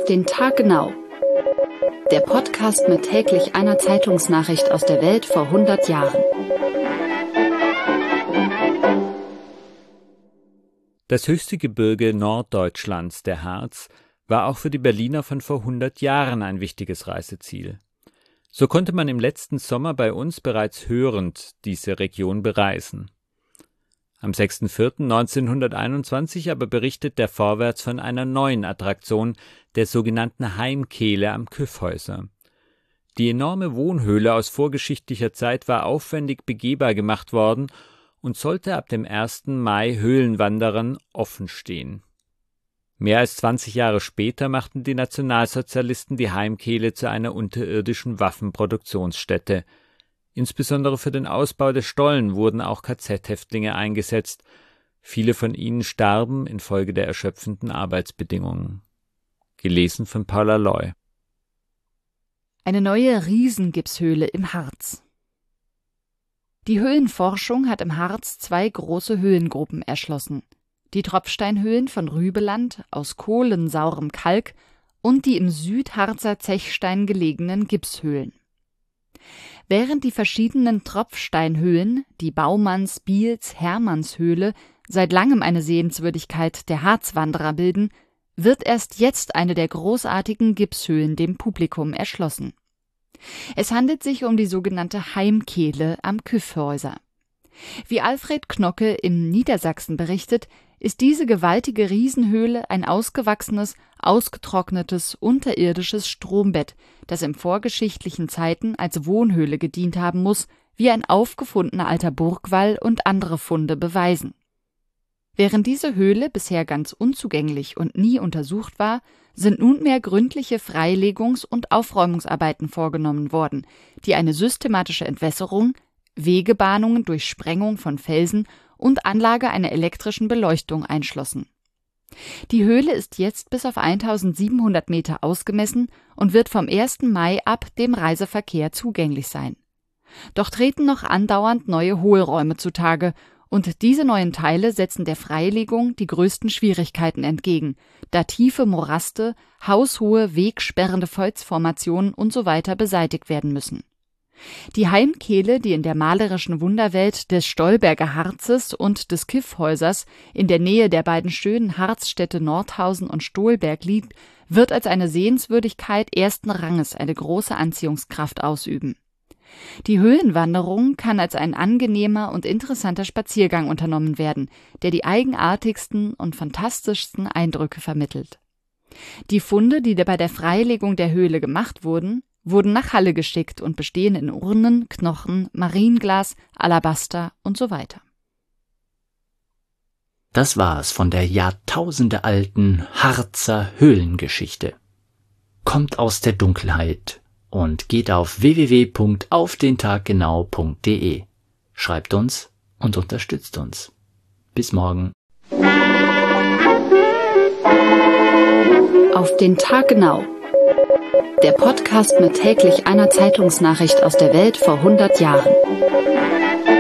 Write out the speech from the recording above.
den Tag genau. Der Podcast mit täglich einer Zeitungsnachricht aus der Welt vor 100 Jahren. Das höchste Gebirge Norddeutschlands, der Harz, war auch für die Berliner von vor 100 Jahren ein wichtiges Reiseziel. So konnte man im letzten Sommer bei uns bereits hörend diese Region bereisen. Am 6.4.1921 aber berichtet der Vorwärts von einer neuen Attraktion, der sogenannten Heimkehle am Kyffhäuser. Die enorme Wohnhöhle aus vorgeschichtlicher Zeit war aufwendig begehbar gemacht worden und sollte ab dem 1. Mai Höhlenwanderern offen stehen. Mehr als 20 Jahre später machten die Nationalsozialisten die Heimkehle zu einer unterirdischen Waffenproduktionsstätte. Insbesondere für den Ausbau der Stollen wurden auch KZ-Häftlinge eingesetzt. Viele von ihnen starben infolge der erschöpfenden Arbeitsbedingungen. Gelesen von Paula Loy. Eine neue Riesengipshöhle im Harz. Die Höhlenforschung hat im Harz 2 große Höhlengruppen erschlossen. Die Tropfsteinhöhlen von Rübeland aus kohlensaurem Kalk und die im Südharzer Zechstein gelegenen Gipshöhlen. Während die verschiedenen Tropfsteinhöhlen, die Baumanns-, Biels-, Hermannshöhle, seit langem eine Sehenswürdigkeit der Harzwanderer bilden, wird erst jetzt eine der großartigen Gipshöhlen dem Publikum erschlossen. Es handelt sich um die sogenannte Heimkehle am Kyffhäuser. Wie Alfred Knocke in Niedersachsen berichtet, ist diese gewaltige Riesenhöhle ein ausgewachsenes, ausgetrocknetes, unterirdisches Strombett, das in vorgeschichtlichen Zeiten als Wohnhöhle gedient haben muss, wie ein aufgefundener alter Burgwall und andere Funde beweisen. Während diese Höhle bisher ganz unzugänglich und nie untersucht war, sind nunmehr gründliche Freilegungs- und Aufräumungsarbeiten vorgenommen worden, die eine systematische Entwässerung, Wegebahnungen durch Sprengung von Felsen und Anlage einer elektrischen Beleuchtung einschlossen. Die Höhle ist jetzt bis auf 1700 Meter ausgemessen und wird vom 1. Mai ab dem Reiseverkehr zugänglich sein. Doch treten noch andauernd neue Hohlräume zutage, und diese neuen Teile setzen der Freilegung die größten Schwierigkeiten entgegen, da tiefe Moraste, haushohe, wegsperrende Felsformationen usw. beseitigt werden müssen. Die Heimkehle, die in der malerischen Wunderwelt des Stolberger Harzes und des Kyffhäusers in der Nähe der beiden schönen Harzstädte Nordhausen und Stolberg liegt, wird als eine Sehenswürdigkeit ersten Ranges eine große Anziehungskraft ausüben. Die Höhlenwanderung kann als ein angenehmer und interessanter Spaziergang unternommen werden, der die eigenartigsten und fantastischsten Eindrücke vermittelt. Die Funde, die bei der Freilegung der Höhle gemacht wurden nach Halle geschickt und bestehen in Urnen, Knochen, Marienglas, Alabaster usw. Das war's von der jahrtausendealten Harzer Höhlengeschichte. Kommt aus der Dunkelheit und geht auf www.aufdentaggenau.de. Schreibt uns und unterstützt uns. Bis morgen. Auf den Tag genau. Der Podcast mit täglich einer Zeitungsnachricht aus der Welt vor 100 Jahren.